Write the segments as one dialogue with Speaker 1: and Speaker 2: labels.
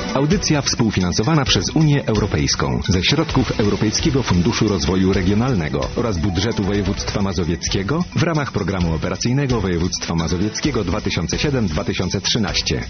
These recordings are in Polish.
Speaker 1: Audycja współfinansowana przez Unię Europejską ze środków Europejskiego Funduszu Rozwoju Regionalnego oraz budżetu województwa mazowieckiego w ramach programu operacyjnego województwa mazowieckiego 2007-2013.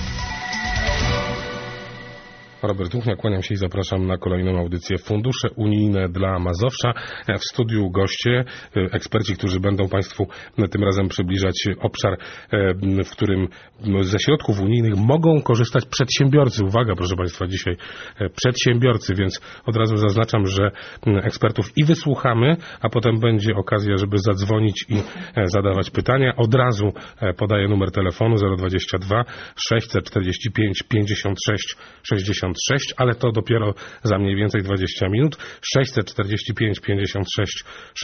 Speaker 2: Robert Duchnia, kłaniam się i zapraszam na kolejną audycję Fundusze Unijne dla Mazowsza. W studiu goście, eksperci, którzy będą Państwu tym razem przybliżać obszar, w którym ze środków unijnych mogą korzystać przedsiębiorcy. Uwaga, proszę Państwa, dzisiaj przedsiębiorcy, więc od razu zaznaczam, że ekspertów i wysłuchamy, a potem będzie okazja, żeby zadzwonić i zadawać pytania. Od razu podaję numer telefonu 022 645 56 66, ale to dopiero za mniej więcej 20 minut. 645 56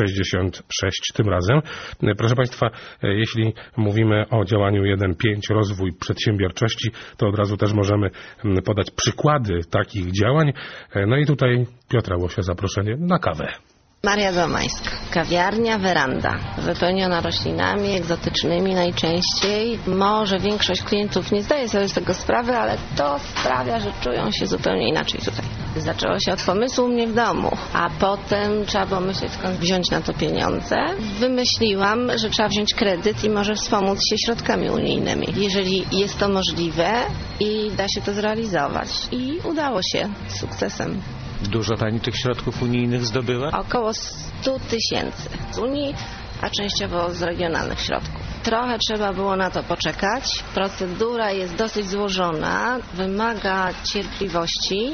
Speaker 2: 66 tym razem. Proszę Państwa, jeśli mówimy o działaniu 1.5 rozwój przedsiębiorczości, to od razu też możemy podać przykłady takich działań. No i tutaj Piotra Łosia zaproszenie na kawę.
Speaker 3: Maria Domańska. Kawiarnia Weranda. Wypełniona roślinami egzotycznymi najczęściej. Może większość klientów nie zdaje sobie z tego sprawy, ale to sprawia, że czują się zupełnie inaczej tutaj. Zaczęło się od pomysłu u mnie w domu, a potem trzeba było myśleć, skąd wziąć na to pieniądze. Wymyśliłam, że trzeba wziąć kredyt i może wspomóc się środkami unijnymi, jeżeli jest to możliwe i da się to zrealizować. I udało się z sukcesem.
Speaker 4: Dużo Pani tych środków unijnych zdobyła?
Speaker 3: Około 100 000 z Unii, a częściowo z regionalnych środków. Trochę trzeba było na to poczekać. Procedura jest dosyć złożona, wymaga cierpliwości.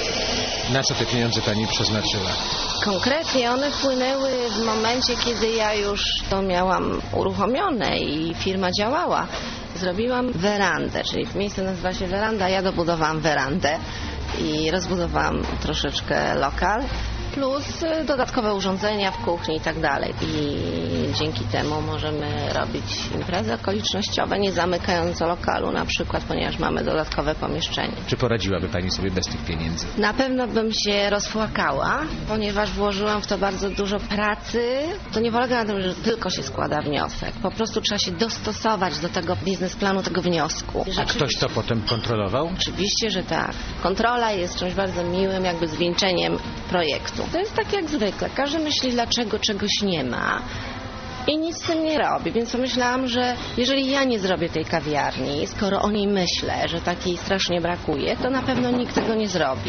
Speaker 4: Na co te pieniądze Pani przeznaczyła?
Speaker 3: Konkretnie one wpłynęły w momencie, kiedy ja już to miałam uruchomione i firma działała. Zrobiłam werandę, czyli miejsce nazywa się Weranda, ja dobudowałam werandę i rozbudowałam troszeczkę lokal, plus dodatkowe urządzenia w kuchni i tak dalej. I dzięki temu możemy robić imprezy okolicznościowe, nie zamykając lokalu na przykład, ponieważ mamy dodatkowe pomieszczenie.
Speaker 4: Czy poradziłaby Pani sobie bez tych pieniędzy?
Speaker 3: Na pewno bym się rozpłakała, ponieważ włożyłam w to bardzo dużo pracy. To nie polega na tym, że tylko się składa wniosek. Po prostu trzeba się dostosować do tego biznesplanu, tego wniosku.
Speaker 4: A ktoś to potem kontrolował?
Speaker 3: Oczywiście, że tak. Kontrola jest czymś bardzo miłym, jakby zwieńczeniem projektu. To jest tak jak zwykle. Każdy myśli, dlaczego czegoś nie ma i nic z tym nie robi. Więc pomyślałam, że jeżeli ja nie zrobię tej kawiarni, skoro o niej myślę, że takiej strasznie brakuje, to na pewno nikt tego nie zrobi.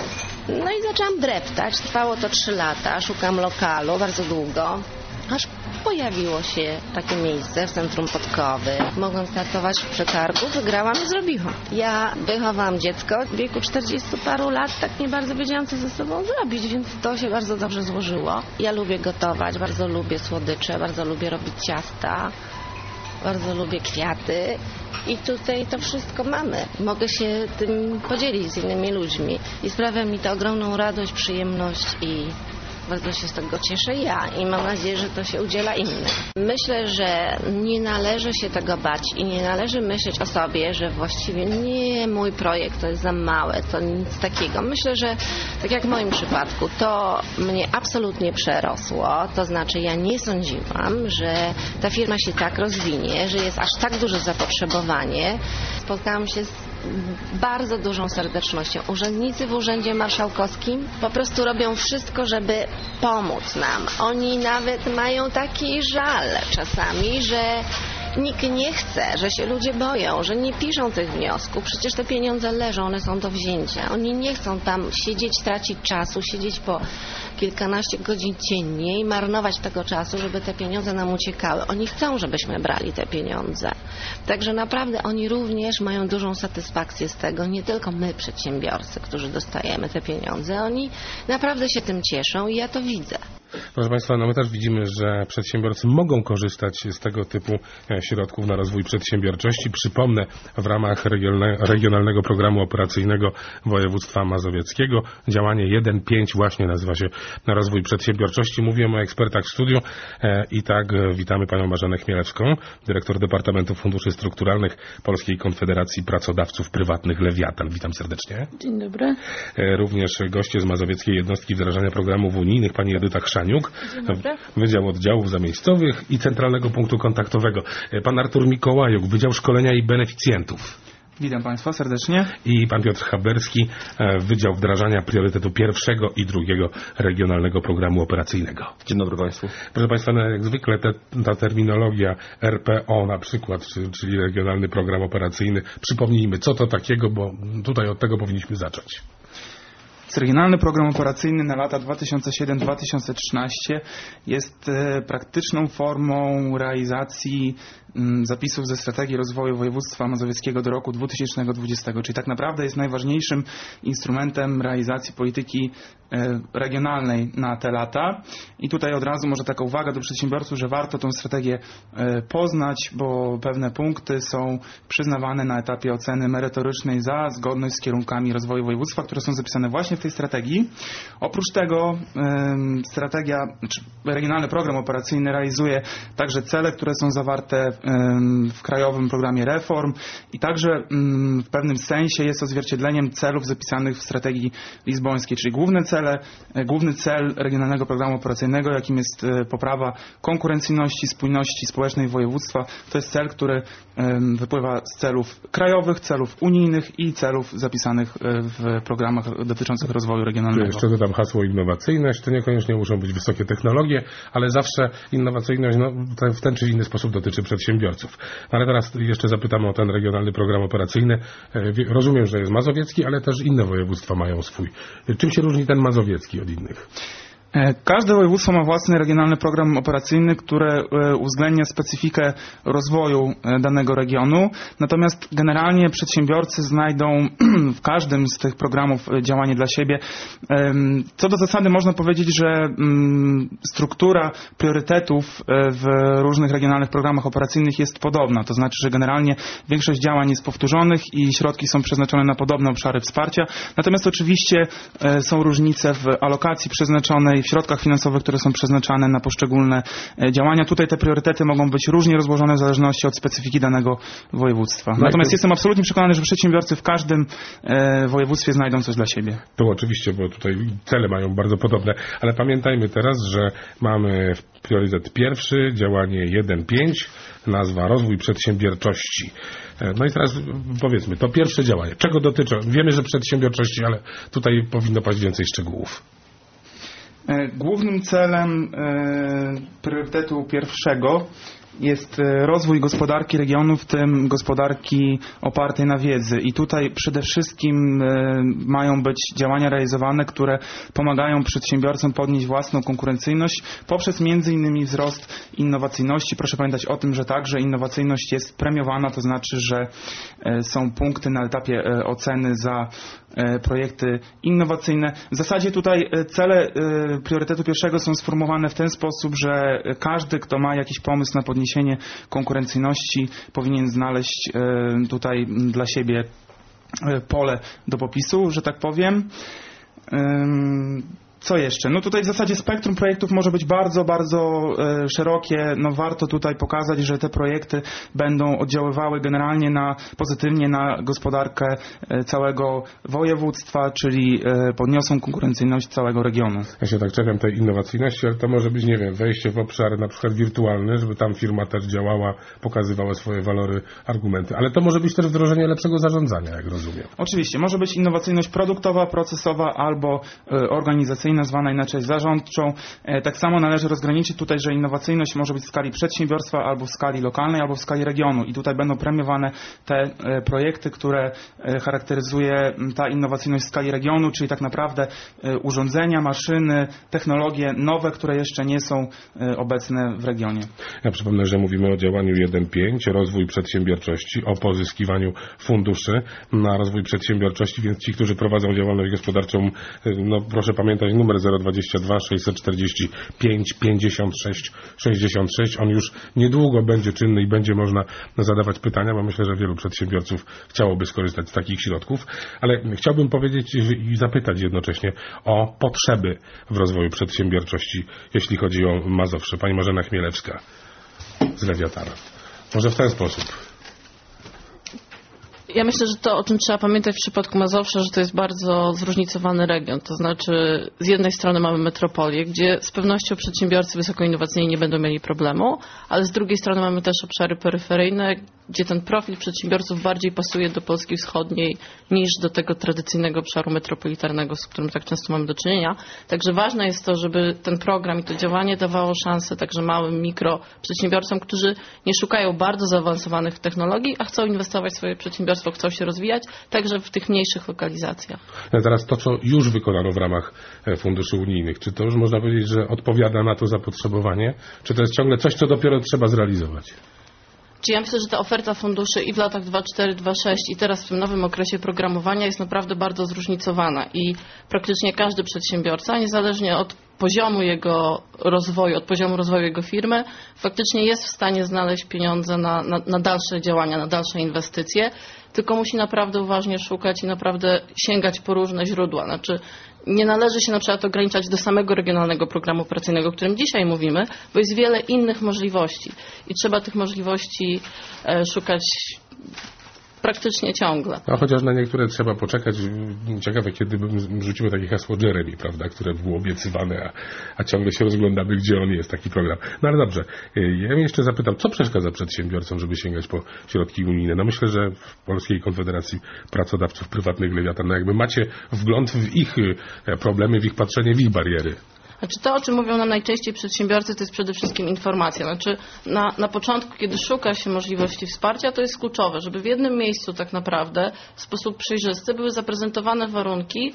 Speaker 3: No i zaczęłam dreptać. Trwało to 3 lata. Szukam lokalu bardzo długo, aż pojawiło się takie miejsce w centrum Podkowy. Mogłam startować w przetargu, wygrałam i zrobiłam. Ja wychowałam dziecko w wieku 40 paru lat, tak nie bardzo wiedziałam, co ze sobą zrobić, więc to się bardzo dobrze złożyło. Ja lubię gotować, bardzo lubię słodycze, bardzo lubię robić ciasta, bardzo lubię kwiaty i tutaj to wszystko mamy. Mogę się tym podzielić z innymi ludźmi i sprawia mi to ogromną radość, przyjemność i bardzo się z tego cieszę ja i mam nadzieję, że to się udziela innym. Myślę, że nie należy się tego bać i nie należy myśleć o sobie, że właściwie nie, mój projekt to jest za małe, to nic takiego. Myślę, że tak jak w moim przypadku, to mnie absolutnie przerosło. To znaczy ja nie sądziłam, że ta firma się tak rozwinie, że jest aż tak duże zapotrzebowanie. Spotkałam się z bardzo dużą serdecznością. Urzędnicy w Urzędzie Marszałkowskim po prostu robią wszystko, żeby pomóc nam. Oni nawet mają taki żal czasami, że nikt nie chce, że się ludzie boją, że nie piszą tych wniosków. Przecież te pieniądze leżą, one są do wzięcia. Oni nie chcą tam siedzieć, tracić czasu, siedzieć po kilkanaście godzin dziennie i marnować tego czasu, żeby te pieniądze nam uciekały. Oni chcą, żebyśmy brali te pieniądze. Także naprawdę oni również mają dużą satysfakcję z tego, nie tylko my przedsiębiorcy, którzy dostajemy te pieniądze. Oni naprawdę się tym cieszą i ja to widzę.
Speaker 2: Proszę Państwa, no my też widzimy, że przedsiębiorcy mogą korzystać z tego typu środków na rozwój przedsiębiorczości. Przypomnę, w ramach Regionalnego Programu Operacyjnego Województwa Mazowieckiego działanie 1.5 właśnie nazywa się na rozwój przedsiębiorczości. Mówiłem o ekspertach w studiu i tak witamy Panią Marzenę Chmielewską, dyrektor Departamentu Funduszy Strukturalnych Polskiej Konfederacji Pracodawców Prywatnych Lewiatan. Witam serdecznie.
Speaker 5: Dzień dobry.
Speaker 2: Również goście z Mazowieckiej Jednostki Wdrażania Programów Unijnych, Pani Edyta Chrzaniuk, Wydział Oddziałów Zamiejscowych i Centralnego Punktu Kontaktowego. Pan Artur Mikołajuk, Wydział Szkolenia i Beneficjentów.
Speaker 5: Witam Państwa serdecznie.
Speaker 2: I pan Piotr Haberski, Wydział Wdrażania Priorytetu pierwszego i drugiego Regionalnego Programu Operacyjnego.
Speaker 6: Dzień dobry Państwu.
Speaker 2: Proszę Państwa, jak zwykle ta terminologia RPO na przykład, czyli Regionalny Program Operacyjny, przypomnijmy, co to takiego, bo tutaj od tego powinniśmy zacząć.
Speaker 5: Regionalny Program Operacyjny na lata 2007-2013 jest praktyczną formą realizacji zapisów ze Strategii Rozwoju Województwa Mazowieckiego do roku 2020, czyli tak naprawdę jest najważniejszym instrumentem realizacji polityki regionalnej na te lata. I tutaj od razu może taka uwaga do przedsiębiorców, że warto tę strategię poznać, bo pewne punkty są przyznawane na etapie oceny merytorycznej za zgodność z kierunkami rozwoju województwa, które są zapisane właśnie w tej strategii. Oprócz tego Regionalny Program Operacyjny realizuje także cele, które są zawarte w Krajowym Programie Reform i także w pewnym sensie jest odzwierciedleniem celów zapisanych w strategii lizbońskiej, czyli główny cel Regionalnego Programu Operacyjnego, jakim jest poprawa konkurencyjności, spójności społecznej województwa. To jest cel, który wypływa z celów krajowych, celów unijnych i celów zapisanych w programach dotyczących rozwoju regionalnego.
Speaker 2: Jeszcze dodam hasło innowacyjność. To niekoniecznie muszą być wysokie technologie, ale zawsze innowacyjność w ten czy inny sposób dotyczy przedsiębiorców. Ale teraz jeszcze zapytamy o ten Regionalny Program Operacyjny. Rozumiem, że jest mazowiecki, ale też inne województwa mają swój. Czym się różni ten mazowiecki od innych?
Speaker 5: Każde województwo ma własny regionalny program operacyjny, który uwzględnia specyfikę rozwoju danego regionu. Natomiast generalnie przedsiębiorcy znajdą w każdym z tych programów działanie dla siebie. Co do zasady można powiedzieć, że struktura priorytetów w różnych regionalnych programach operacyjnych jest podobna. To znaczy, że generalnie większość działań jest powtórzonych i środki są przeznaczone na podobne obszary wsparcia. Natomiast oczywiście są różnice w alokacji przeznaczonej, w środkach finansowych, które są przeznaczane na poszczególne działania. Tutaj te priorytety mogą być różnie rozłożone w zależności od specyfiki danego województwa. Natomiast jestem absolutnie przekonany, że przedsiębiorcy w każdym województwie znajdą coś dla siebie.
Speaker 2: To oczywiście, bo tutaj cele mają bardzo podobne, ale pamiętajmy teraz, że mamy priorytet pierwszy, działanie 1.5, nazwa Rozwój Przedsiębiorczości. No i teraz powiedzmy, to pierwsze działanie. Czego dotyczą? Wiemy, że przedsiębiorczości, ale tutaj powinno paść więcej szczegółów.
Speaker 5: Głównym celem priorytetu pierwszego jest rozwój gospodarki regionu, w tym gospodarki opartej na wiedzy. I tutaj przede wszystkim mają być działania realizowane, które pomagają przedsiębiorcom podnieść własną konkurencyjność poprzez m.in. wzrost innowacyjności. Proszę pamiętać o tym, że także innowacyjność jest premiowana, to znaczy, że są punkty na etapie oceny za projekty innowacyjne. W zasadzie tutaj cele priorytetu pierwszego są sformułowane w ten sposób, że każdy, kto ma jakiś pomysł na podniesienie konkurencyjności, powinien znaleźć tutaj dla siebie pole do popisu, że tak powiem. Co jeszcze? No tutaj w zasadzie spektrum projektów może być bardzo, bardzo szerokie. No warto tutaj pokazać, że te projekty będą oddziaływały generalnie pozytywnie na gospodarkę całego województwa, czyli podniosą konkurencyjność całego regionu.
Speaker 2: Ja się tak czepiam tej innowacyjności, ale to może być, nie wiem, wejście w obszar na przykład wirtualny, żeby tam firma też działała, pokazywała swoje walory, argumenty. Ale to może być też wdrożenie lepszego zarządzania, jak rozumiem.
Speaker 5: Oczywiście. Może być innowacyjność produktowa, procesowa albo organizacyjna, zwana inaczej zarządczą. Tak samo należy rozgraniczyć tutaj, że innowacyjność może być w skali przedsiębiorstwa albo w skali lokalnej, albo w skali regionu i tutaj będą premiowane te projekty, które charakteryzuje ta innowacyjność w skali regionu, czyli tak naprawdę urządzenia, maszyny, technologie nowe, które jeszcze nie są obecne w regionie.
Speaker 2: Ja przypomnę, że mówimy o działaniu 1.5, rozwój przedsiębiorczości, o pozyskiwaniu funduszy na rozwój przedsiębiorczości, więc ci, którzy prowadzą działalność gospodarczą, no proszę pamiętać numer 022 645 56 66. On już niedługo będzie czynny i będzie można zadawać pytania, bo myślę, że wielu przedsiębiorców chciałoby skorzystać z takich środków, ale chciałbym powiedzieć i zapytać jednocześnie o potrzeby w rozwoju przedsiębiorczości, jeśli chodzi o Mazowsze. Pani Marzena Chmielewska z Lewiatana. Może w ten sposób.
Speaker 6: Ja myślę, że to, o czym trzeba pamiętać w przypadku Mazowsza, że to jest bardzo zróżnicowany region. To znaczy, z jednej strony mamy metropolię, gdzie z pewnością przedsiębiorcy wysokoinnowacyjni nie będą mieli problemu, ale z drugiej strony mamy też obszary peryferyjne, gdzie ten profil przedsiębiorców bardziej pasuje do Polski Wschodniej niż do tego tradycyjnego obszaru metropolitarnego, z którym tak często mamy do czynienia. Także ważne jest to, żeby ten program i to działanie dawało szansę także małym, mikro przedsiębiorcom, którzy nie szukają bardzo zaawansowanych technologii, a chcą inwestować w swoje przedsiębiorstwo, chcą się rozwijać, także w tych mniejszych lokalizacjach.
Speaker 2: Teraz to, co już wykonano w ramach funduszy unijnych, czy to już można powiedzieć, że odpowiada na to zapotrzebowanie? Czy to jest ciągle coś, co dopiero trzeba zrealizować?
Speaker 6: Ja myślę, że ta oferta funduszy i w latach 2.4, 2.6 i teraz w tym nowym okresie programowania jest naprawdę bardzo zróżnicowana i praktycznie każdy przedsiębiorca, niezależnie od poziomu jego rozwoju, od poziomu rozwoju jego firmy, faktycznie jest w stanie znaleźć pieniądze na dalsze działania, na dalsze inwestycje, tylko musi naprawdę uważnie szukać i naprawdę sięgać po różne źródła. Znaczy, nie należy się na przykład ograniczać do samego regionalnego programu operacyjnego, o którym dzisiaj mówimy, bo jest wiele innych możliwości i trzeba tych możliwości szukać praktycznie ciągle.
Speaker 2: A chociaż na niektóre trzeba poczekać. Ciekawe, kiedy rzucimy takie hasło Jeremy, prawda, które było obiecywane, a ciągle się rozglądamy, gdzie on jest, taki program. No ale dobrze, ja jeszcze zapytam, co przeszkadza przedsiębiorcom, żeby sięgać po środki unijne? No myślę, że w Polskiej Konfederacji Pracodawców Prywatnych Lewiatan, no jakby macie wgląd w ich problemy, w ich patrzenie, w ich bariery.
Speaker 6: Znaczy to, o czym mówią nam najczęściej przedsiębiorcy, to jest przede wszystkim informacja. Znaczy na początku, kiedy szuka się możliwości wsparcia, to jest kluczowe, żeby w jednym miejscu tak naprawdę w sposób przejrzysty były zaprezentowane warunki,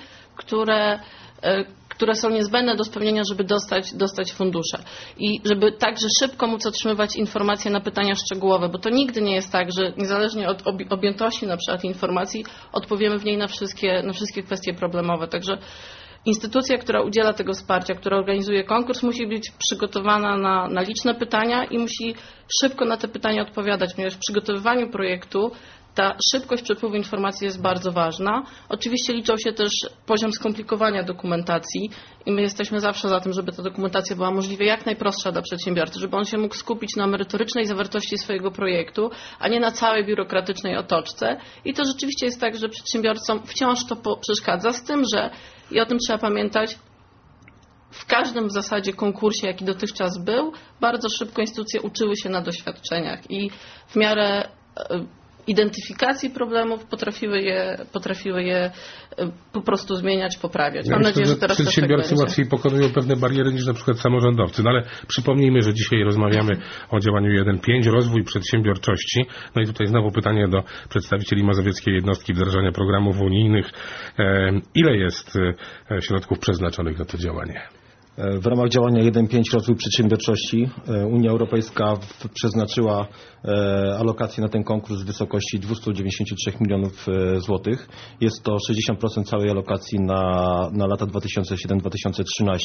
Speaker 6: które są niezbędne do spełnienia, żeby dostać fundusze. I żeby także szybko móc otrzymywać informacje na pytania szczegółowe, bo to nigdy nie jest tak, że niezależnie od objętości na przykład informacji odpowiemy w niej na wszystkie kwestie problemowe. Także instytucja, która udziela tego wsparcia, która organizuje konkurs, musi być przygotowana na liczne pytania i musi szybko na te pytania odpowiadać, ponieważ w przygotowywaniu projektu ta szybkość przepływu informacji jest bardzo ważna. Oczywiście liczą się też poziom skomplikowania dokumentacji i my jesteśmy zawsze za tym, żeby ta dokumentacja była możliwie jak najprostsza dla przedsiębiorcy, żeby on się mógł skupić na merytorycznej zawartości swojego projektu, a nie na całej biurokratycznej otoczce. I to rzeczywiście jest tak, że przedsiębiorcom wciąż to przeszkadza, z tym, że, i o tym trzeba pamiętać, w każdym w zasadzie konkursie, jaki dotychczas był, bardzo szybko instytucje uczyły się na doświadczeniach i w miarę identyfikacji problemów potrafiły je po prostu zmieniać, poprawiać. Mam nadzieję, że teraz
Speaker 2: przedsiębiorcy
Speaker 6: tak
Speaker 2: łatwiej pokonują pewne bariery niż na przykład samorządowcy. No ale przypomnijmy, że dzisiaj rozmawiamy o działaniu 1.5, rozwój przedsiębiorczości. No i tutaj znowu pytanie do przedstawicieli mazowieckiej jednostki wdrażania programów unijnych. Ile jest środków przeznaczonych na to działanie?
Speaker 7: W ramach działania 1.5 rozwój przedsiębiorczości Unia Europejska przeznaczyła alokację na ten konkurs w wysokości 293 milionów złotych. Jest to 60% całej alokacji na lata 2007-2013.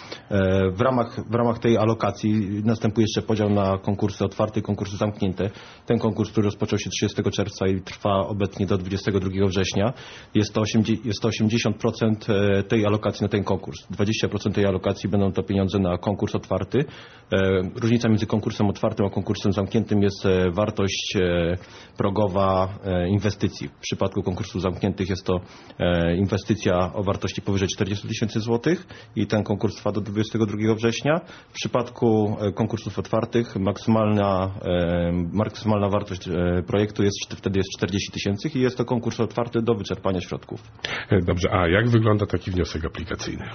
Speaker 7: W ramach tej alokacji następuje jeszcze podział na konkursy otwarte i konkursy zamknięte. Ten konkurs, który rozpoczął się 30 czerwca i trwa obecnie do 22 września, jest to 80% tej alokacji na ten konkurs. 20% tej alokacji będą to pieniądze na konkurs otwarty. Różnica między konkursem otwartym a konkursem zamkniętym jest wartość progowa inwestycji. W przypadku konkursów zamkniętych jest to inwestycja o wartości powyżej 40 000 złotych i ten konkurs trwa do 22 września. W przypadku konkursów otwartych maksymalna wartość projektu wtedy jest 40 000 i jest to konkurs otwarty do wyczerpania środków.
Speaker 2: Dobrze, a jak wygląda taki wniosek aplikacyjny?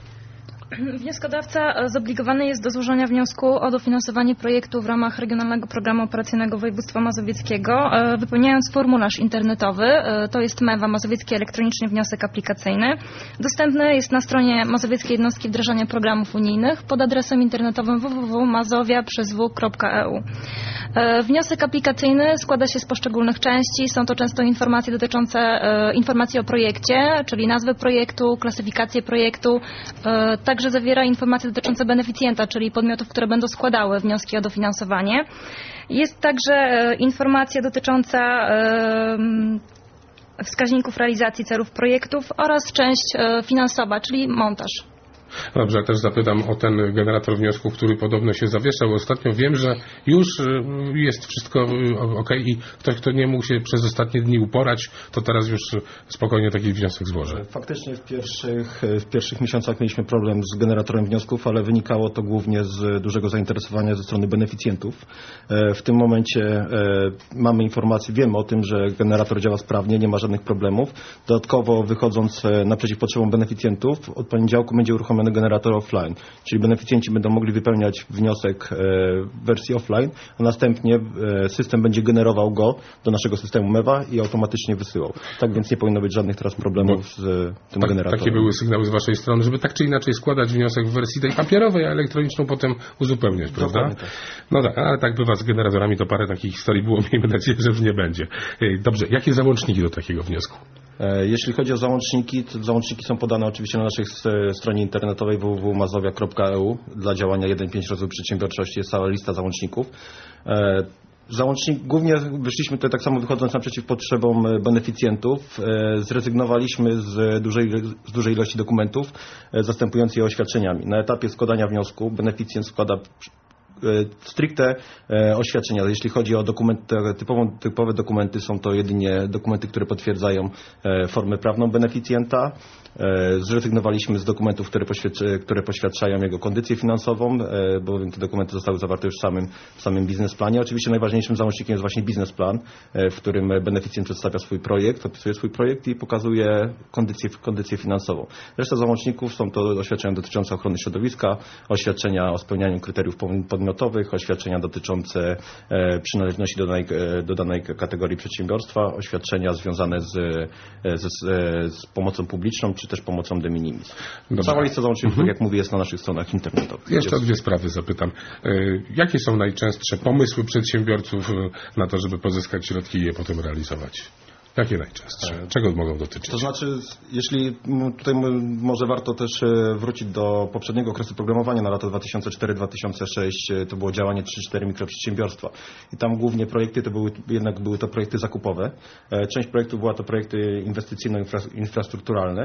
Speaker 8: Wnioskodawca zobligowany jest do złożenia wniosku o dofinansowanie projektu w ramach Regionalnego Programu Operacyjnego Województwa Mazowieckiego, wypełniając formularz internetowy, to jest MEWA, Mazowiecki Elektroniczny Wniosek Aplikacyjny. Dostępny jest na stronie Mazowieckiej Jednostki Wdrażania Programów Unijnych pod adresem internetowym www.mazowia.eu. Wniosek aplikacyjny składa się z poszczególnych części. Są to często informacje dotyczące informacji o projekcie, czyli nazwy projektu, klasyfikację projektu, także zawiera informacje dotyczące beneficjenta, czyli podmiotów, które będą składały wnioski o dofinansowanie. Jest także informacja dotycząca wskaźników realizacji celów projektów oraz część finansowa, czyli montaż.
Speaker 2: Dobrze, ja też zapytam o ten generator wniosków, który podobno się zawieszał. Ostatnio wiem, że już jest wszystko ok i ktoś, kto nie mógł się przez ostatnie dni uporać, to teraz już spokojnie taki wniosek złoży.
Speaker 7: Faktycznie w pierwszych miesiącach mieliśmy problem z generatorem wniosków, ale wynikało to głównie z dużego zainteresowania ze strony beneficjentów. W tym momencie mamy informacje, wiemy o tym, że generator działa sprawnie, nie ma żadnych problemów. Dodatkowo wychodząc naprzeciw potrzebom beneficjentów, od poniedziałku będzie uruchomiony generator offline, czyli beneficjenci będą mogli wypełniać wniosek w wersji offline, a następnie system będzie generował go do naszego systemu MEWA i automatycznie wysyłał. Tak więc nie powinno być żadnych teraz problemów z tym generatorem.
Speaker 2: Takie były sygnały z waszej strony, żeby tak czy inaczej składać wniosek w wersji tej papierowej, a elektroniczną potem uzupełniać, prawda?
Speaker 7: Tak.
Speaker 2: No tak, ale tak bywa z generatorami, to parę takich historii było, miejmy nadzieję, że już nie będzie. Dobrze, jakie załączniki do takiego wniosku?
Speaker 7: Jeśli chodzi o załączniki, to załączniki są podane oczywiście na naszej stronie internetowej www.mazowia.eu. Dla działania 1.5 rozwój przedsiębiorczości jest cała lista załączników. Głównie wyszliśmy tutaj tak samo wychodząc naprzeciw potrzebom beneficjentów. Zrezygnowaliśmy z dużej ilości dokumentów, zastępując je oświadczeniami. Na etapie składania wniosku beneficjent składa stricte oświadczenia. Jeśli chodzi o typowe dokumenty, są to jedynie dokumenty, które potwierdzają formę prawną beneficjenta. Zrezygnowaliśmy z dokumentów, które poświadczają jego kondycję finansową, bowiem te dokumenty zostały zawarte już w samym biznesplanie. Oczywiście najważniejszym załącznikiem jest właśnie biznesplan, w którym beneficjent przedstawia swój projekt, opisuje swój projekt i pokazuje kondycję finansową. Reszta załączników są to oświadczenia dotyczące ochrony środowiska, oświadczenia o spełnianiu kryteriów podmiotowych, oświadczenia dotyczące przynależności do danej kategorii przedsiębiorstwa, oświadczenia związane z pomocą publiczną, czy też pomocą de minimis. Cała lista załączników, tak jak mówię, jest na naszych stronach internetowych.
Speaker 2: Jeszcze o dwie sprawy zapytam. Jakie są najczęstsze pomysły przedsiębiorców na to, żeby pozyskać środki i je potem realizować? Jakie najczęstsze? Czego mogą dotyczyć?
Speaker 7: To znaczy, jeśli tutaj może warto też wrócić do poprzedniego okresu programowania na lata 2004-2006, to było działanie 3-4 mikroprzedsiębiorstwa. I tam głównie projekty były to projekty zakupowe. Część projektów była to projekty inwestycyjno-infrastrukturalne.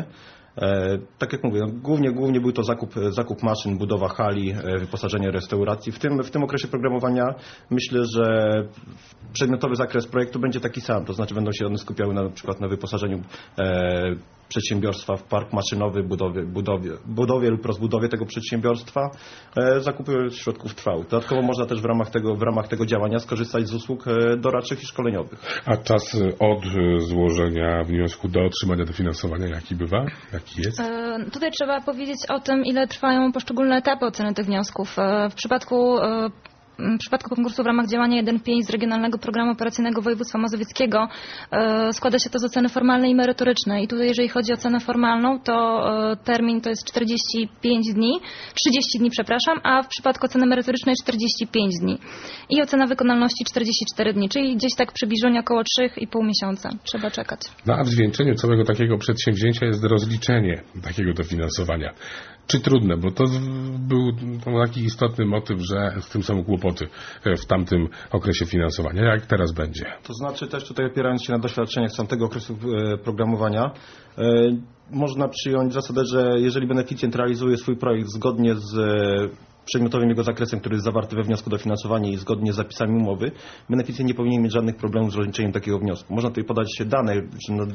Speaker 7: Tak jak mówię, głównie był to zakup maszyn, budowa hali, wyposażenie restauracji. W tym okresie programowania myślę, że przedmiotowy zakres projektu będzie taki sam, to znaczy będą się one skupiały na przykład na wyposażeniu przedsiębiorstwa w park maszynowy, budowie lub rozbudowie tego przedsiębiorstwa, zakupy środków trwałych. Dodatkowo można też w ramach tego działania skorzystać z usług doradczych i szkoleniowych.
Speaker 2: A czas od złożenia wniosku do otrzymania dofinansowania jaki bywa? Jaki jest?
Speaker 8: Tutaj trzeba powiedzieć o tym, ile trwają poszczególne etapy oceny tych wniosków. W przypadku konkursu w ramach działania 1.5 z Regionalnego Programu Operacyjnego Województwa Mazowieckiego składa się to z oceny formalnej i merytorycznej. I tutaj jeżeli chodzi o cenę formalną, to termin to jest 30 dni, a w przypadku oceny merytorycznej 45 dni. I ocena wykonalności 44 dni, czyli gdzieś tak przybliżenie około 3,5 miesiąca. Trzeba czekać.
Speaker 2: No a w zwieńczeniu całego takiego przedsięwzięcia jest rozliczenie takiego dofinansowania. Czy trudne? Bo to był taki istotny motyw, że z tym są kłopoty w tamtym okresie finansowania. Jak teraz będzie?
Speaker 7: To znaczy też tutaj opierając się na doświadczeniach z tamtego okresu programowania, można przyjąć zasadę, że jeżeli beneficjent realizuje swój projekt zgodnie z przedmiotowym jego zakresem, który jest zawarty we wniosku do finansowania i zgodnie z zapisami umowy, beneficjent nie powinien mieć żadnych problemów z rozliczeniem takiego wniosku. Można tutaj podać dane, że na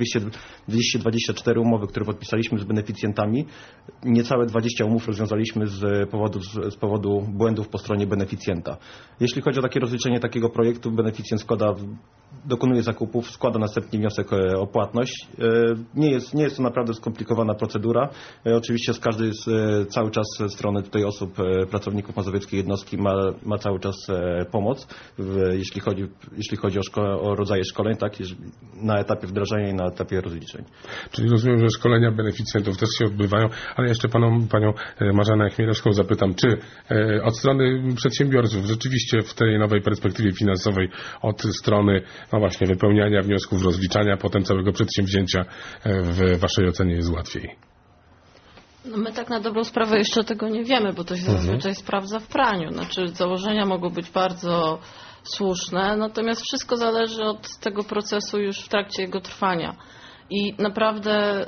Speaker 7: 224 umowy, które podpisaliśmy z beneficjentami, niecałe 20 umów rozwiązaliśmy z powodu błędów po stronie beneficjenta. Jeśli chodzi o takie rozliczenie takiego projektu, beneficjent dokonuje zakupów, składa następnie wniosek o płatność. Nie jest to naprawdę skomplikowana procedura. Oczywiście cały czas ze strony tutaj osób, pracowników mazowieckiej jednostki ma cały czas pomoc, jeśli chodzi o rodzaje szkoleń, tak, na etapie wdrażania i na etapie rozliczeń.
Speaker 2: Czyli rozumiem, że szkolenia beneficjentów też się odbywają, ale jeszcze panią Marzanę Chmielewską zapytam, czy od strony przedsiębiorców rzeczywiście w tej nowej perspektywie finansowej od strony właśnie wypełniania wniosków, rozliczania potem całego przedsięwzięcia w waszej ocenie jest łatwiej?
Speaker 6: No my tak na dobrą sprawę jeszcze tego nie wiemy, bo to się zazwyczaj sprawdza w praniu. Znaczy założenia mogą być bardzo słuszne, natomiast wszystko zależy od tego procesu już w trakcie jego trwania. I naprawdę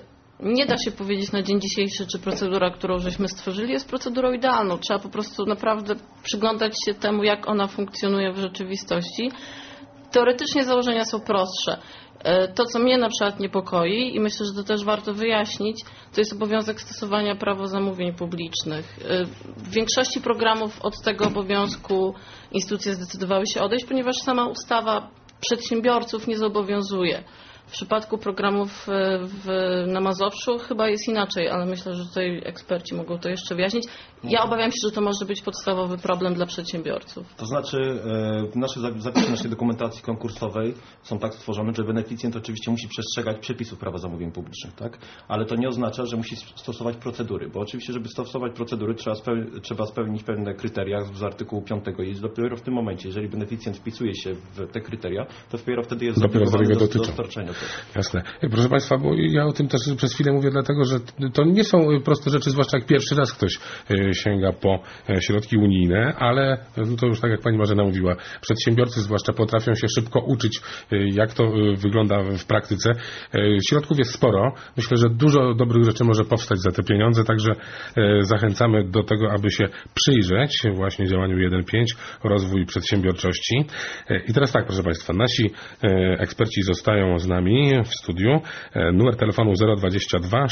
Speaker 6: Nie da się powiedzieć na dzień dzisiejszy, czy procedura, którą żeśmy stworzyli, jest procedurą idealną. Trzeba po prostu naprawdę przyglądać się temu, jak ona funkcjonuje w rzeczywistości. Teoretycznie założenia są prostsze. To, co mnie na przykład niepokoi i myślę, że to też warto wyjaśnić, to jest obowiązek stosowania prawa zamówień publicznych. W większości programów od tego obowiązku instytucje zdecydowały się odejść, ponieważ sama ustawa przedsiębiorców nie zobowiązuje. W przypadku programów na Mazowszu chyba jest inaczej, ale myślę, że tutaj eksperci mogą to jeszcze wyjaśnić. Ja obawiam się, że to może być podstawowy problem dla przedsiębiorców.
Speaker 7: To znaczy nasze zapisy naszej dokumentacji konkursowej są tak stworzone, że beneficjent oczywiście musi przestrzegać przepisów prawa zamówień publicznych, tak? Ale to nie oznacza, że musi stosować procedury, bo oczywiście, żeby stosować procedury, trzeba spełnić pewne kryteria z artykułu 5 i dopiero w tym momencie, jeżeli beneficjent wpisuje się w te kryteria, to dopiero wtedy jest zobligowany do dostarczenia.
Speaker 2: Jasne. Proszę Państwa, bo ja o tym też przez chwilę mówię, dlatego że to nie są proste rzeczy, zwłaszcza jak pierwszy raz ktoś sięga po środki unijne, ale to już tak jak Pani Marzena mówiła, przedsiębiorcy zwłaszcza potrafią się szybko uczyć, jak to wygląda w praktyce. Środków jest sporo. Myślę, że dużo dobrych rzeczy może powstać za te pieniądze, także zachęcamy do tego, aby się przyjrzeć właśnie działaniu 1.5, rozwój przedsiębiorczości. I teraz tak, proszę Państwa, nasi eksperci zostają z nami w studiu. Numer telefonu 022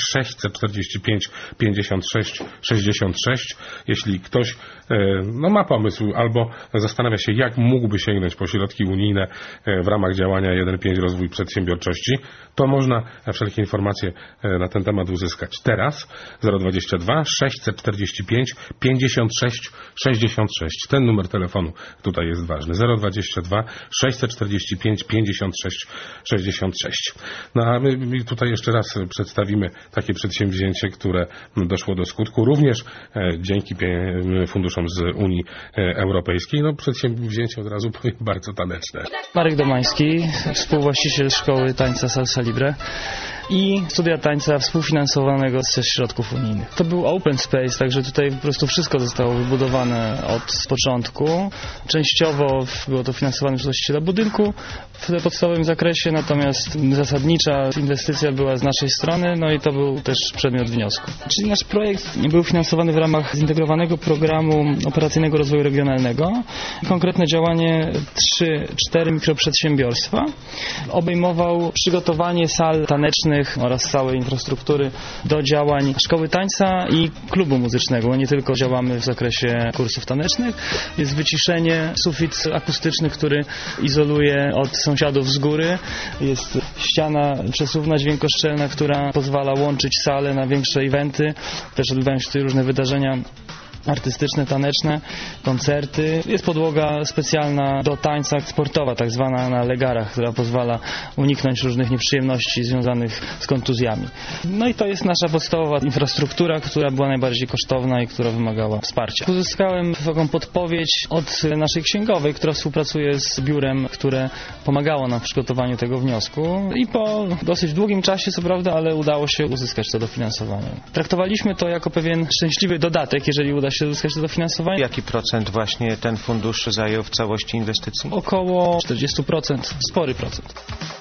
Speaker 2: 645 56 66. Jeśli ktoś ma pomysł albo zastanawia się, jak mógłby sięgnąć po środki unijne w ramach działania 1.5 rozwój przedsiębiorczości, to można wszelkie informacje na ten temat uzyskać teraz. 022 645 56 66. Ten numer telefonu tutaj jest ważny. 022 645 56 66. No a my tutaj jeszcze raz przedstawimy takie przedsięwzięcie, które doszło do skutku również dzięki funduszom z Unii Europejskiej. No przedsięwzięcie od razu powiem bardzo taneczne.
Speaker 9: Marek Domański, współwłaściciel szkoły tańca Salsa Libre i studia tańca współfinansowanego ze środków unijnych. To był open space, także tutaj po prostu wszystko zostało wybudowane od początku. Częściowo było to finansowane przez właściciela budynku w podstawowym zakresie, natomiast zasadnicza inwestycja była z naszej strony, no i to był też przedmiot wniosku. Czyli nasz projekt był finansowany w ramach zintegrowanego programu operacyjnego rozwoju regionalnego. Konkretne działanie 3-4 mikroprzedsiębiorstwa obejmował przygotowanie sal tanecznych oraz całej infrastruktury do działań szkoły tańca i klubu muzycznego. Nie tylko działamy w zakresie kursów tanecznych. Jest wyciszenie, sufit akustyczny, który izoluje od sąsiadów z góry. Jest ściana przesuwna, dźwiękoszczelna, która pozwala łączyć sale na większe eventy. Też odbywają się tutaj różne wydarzenia artystyczne, taneczne, koncerty. Jest podłoga specjalna do tańca sportowa, tak zwana na legarach, która pozwala uniknąć różnych nieprzyjemności związanych z kontuzjami. No i to jest nasza podstawowa infrastruktura, która była najbardziej kosztowna i która wymagała wsparcia. Uzyskałem taką podpowiedź od naszej księgowej, która współpracuje z biurem, które pomagało nam w przygotowaniu tego wniosku i po dosyć długim czasie, co prawda, ale udało się uzyskać to dofinansowanie. Traktowaliśmy to jako pewien szczęśliwy dodatek, jeżeli uda się uzyskać to dofinansowanie.
Speaker 4: Jaki procent właśnie ten fundusz zajął w całości inwestycji?
Speaker 9: Około 40%, spory procent.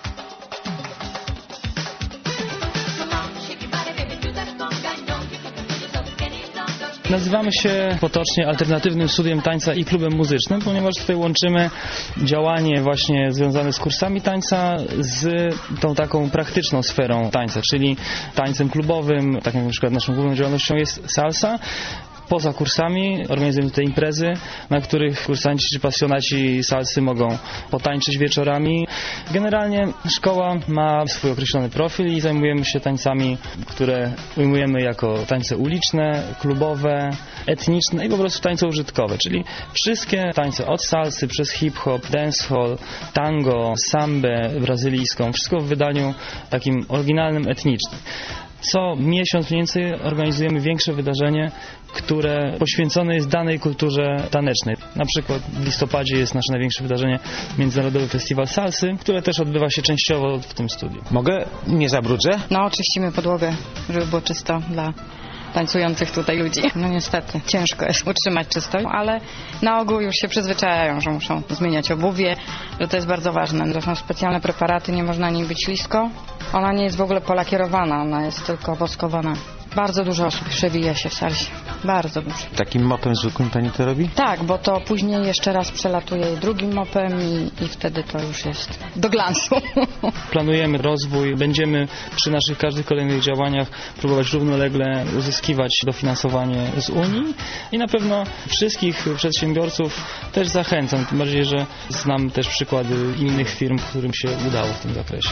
Speaker 9: Nazywamy się potocznie alternatywnym studiem tańca i klubem muzycznym, ponieważ tutaj łączymy działanie właśnie związane z kursami tańca z tą taką praktyczną sferą tańca, czyli tańcem klubowym, tak jak na przykład naszą główną działalnością jest salsa. Poza kursami organizujemy tutaj imprezy, na których kursanci czy pasjonaci salsy mogą potańczyć wieczorami. Generalnie szkoła ma swój określony profil i zajmujemy się tańcami, które ujmujemy jako tańce uliczne, klubowe, etniczne i po prostu tańce użytkowe, czyli wszystkie tańce od salsy przez hip-hop, dancehall, tango, sambę brazylijską, wszystko w wydaniu takim oryginalnym, etnicznym. Co miesiąc mniej więcej organizujemy większe wydarzenie, które poświęcone jest danej kulturze tanecznej. Na przykład w listopadzie jest nasze największe wydarzenie Międzynarodowy Festiwal Salsy, które też odbywa się częściowo w tym studiu.
Speaker 4: Mogę? Nie zabrudzę?
Speaker 10: No, czyścimy podłogę, żeby było czysto dla tańcujących tutaj ludzi. No niestety, ciężko jest utrzymać czystość, ale na ogół już się przyzwyczajają, że muszą zmieniać obuwie, że to jest bardzo ważne. To są specjalne preparaty, nie można nim być ślisko. Ona nie jest w ogóle polakierowana, ona jest tylko woskowana. Bardzo dużo osób przewija się w salsie. Bardzo dużo.
Speaker 4: Takim mopem zwykłym pani to robi?
Speaker 10: Tak, bo to później jeszcze raz przelatuje drugim mopem i wtedy to już jest do glansu.
Speaker 9: Planujemy rozwój, będziemy przy naszych każdych kolejnych działaniach próbować równolegle uzyskiwać dofinansowanie z Unii i na pewno wszystkich przedsiębiorców też zachęcam, tym bardziej, że znam też przykłady innych firm, którym się udało w tym zakresie.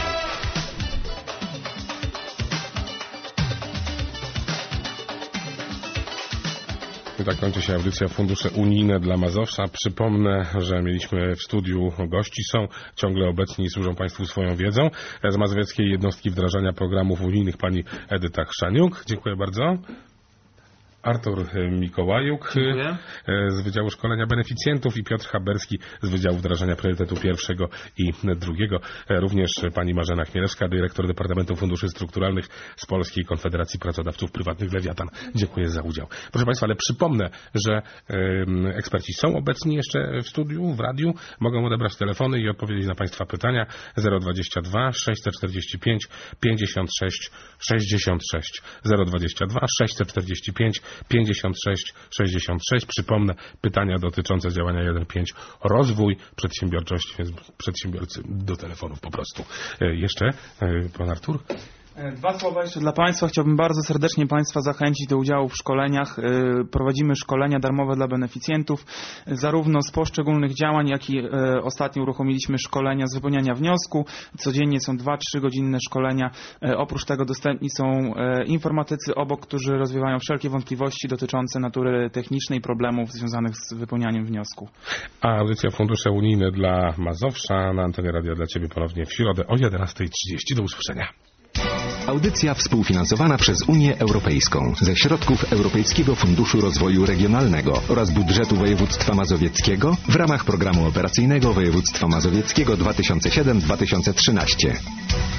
Speaker 2: I tak kończy się audycja Fundusze Unijne dla Mazowsza. Przypomnę, że mieliśmy w studiu gości, są ciągle obecni i służą Państwu swoją wiedzą. Z Mazowieckiej Jednostki Wdrażania Programów Unijnych pani Edyta Chrzaniuk. Dziękuję bardzo. Artur Mikołajuk z Wydziału Szkolenia Beneficjentów i Piotr Haberski z Wydziału Wdrażania Priorytetu pierwszego i drugiego. Również pani Marzena Chmielewska, dyrektor Departamentu Funduszy Strukturalnych z Polskiej Konfederacji Pracodawców Prywatnych Lewiatan. Dziękuję za udział. Proszę Państwa, ale przypomnę, że eksperci są obecni jeszcze w studiu, w radiu. Mogą odebrać telefony i odpowiedzieć na Państwa pytania 022 645 56 66 022 645 56 66. Przypomnę, pytania dotyczące działania 1.5. Rozwój przedsiębiorczości, więc przedsiębiorcy do telefonów po prostu. Jeszcze pan Artur?
Speaker 5: Dwa słowa jeszcze dla Państwa. Chciałbym bardzo serdecznie Państwa zachęcić do udziału w szkoleniach. Prowadzimy szkolenia darmowe dla beneficjentów, zarówno z poszczególnych działań, jak i ostatnio uruchomiliśmy szkolenia z wypełniania wniosku. Codziennie są 2-3 godzinne szkolenia. Oprócz tego dostępni są informatycy obok, którzy rozwiewają wszelkie wątpliwości dotyczące natury technicznej, problemów związanych z wypełnianiem wniosku.
Speaker 2: A audycja Fundusze Unijne dla Mazowsza na antenie Radia dla Ciebie ponownie w środę o 11:30. Do usłyszenia.
Speaker 1: Audycja współfinansowana przez Unię Europejską ze środków Europejskiego Funduszu Rozwoju Regionalnego oraz budżetu województwa mazowieckiego w ramach programu operacyjnego województwa mazowieckiego 2007-2013.